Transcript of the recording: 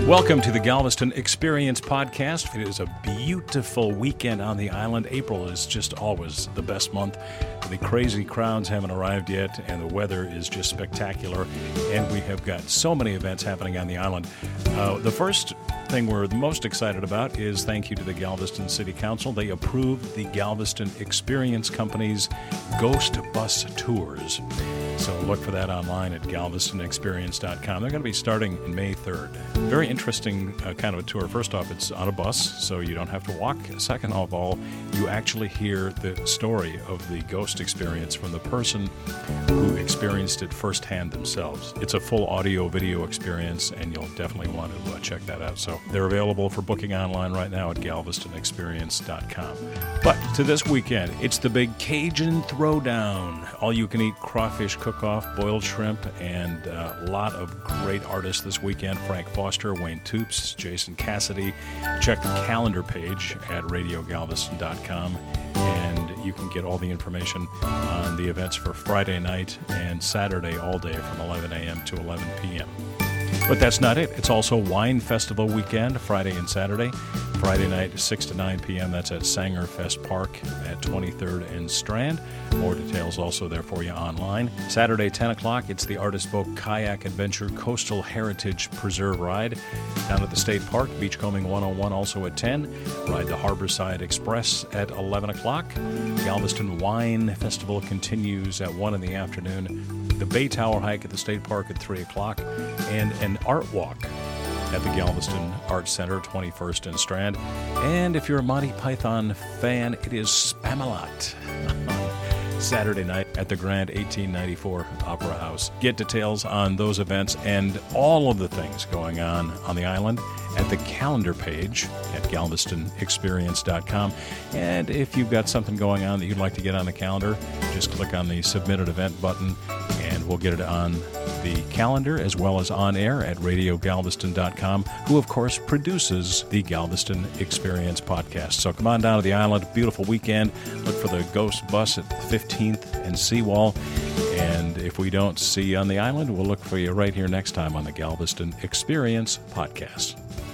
Welcome to the Galveston Experience Podcast. It is a beautiful weekend on the island. April is just always the best month. The crazy crowds haven't arrived yet, and the weather is just spectacular. And we have got so many events happening on the island. The first thing we're the most excited about is thank you to the Galveston City Council. They approved the Galveston Experience Company's Ghost Bus Tours. So look for that online at galvestonexperience.com. They're going to be starting May 3rd. Very interesting kind of a tour. First off, it's on a bus, so you don't have to walk. Second of all, you actually hear the story of the ghost experience from the person who experienced it firsthand themselves. It's a full audio-video experience, and you'll definitely want to check that out. So they're available for booking online right now at galvestonexperience.com. But to this weekend, it's the big Cajun Throwdown. All-you-can-eat crawfish cook-off, boiled shrimp, and a lot of great artists this weekend. Frank Foster, Wayne Toops, Jason Cassidy. Check the calendar page at radiogalveston.com, and you can get all the information on the events for Friday night and Saturday all day from 11 a.m. to 11 p.m. But that's not it. It's also Wine Festival weekend, Friday and Saturday. Friday night, 6 to 9 p.m. That's at Sangerfest Park at 23rd and Strand. More details also there for you online. Saturday, 10 o'clock, it's the Artist Boat Kayak Adventure Coastal Heritage Preserve Ride down at the State Park. Beachcombing 101 also at 10. Ride the Harborside Express at 11 o'clock. Galveston Wine Festival continues at 1 in the afternoon. The Bay Tower Hike at the State Park at 3 o'clock. And an art walk at the Galveston Arts Center, 21st and Strand. And if you're a Monty Python fan, it is Spamalot on Saturday night at the Grand 1894 Opera House. Get details on those events and all of the things going on the island at the calendar page at galvestonexperience.com. And if you've got something going on that you'd like to get on the calendar, just click on the Submit an Event button, and we'll get it on the calendar as well as on air at radiogalveston.com, who of course produces the Galveston Experience podcast. So come on down to the island. Beautiful weekend. Look for the Ghost Bus at 15th and Seawall. And if we don't see you on the island, we'll look for you right here next time on the Galveston Experience podcast.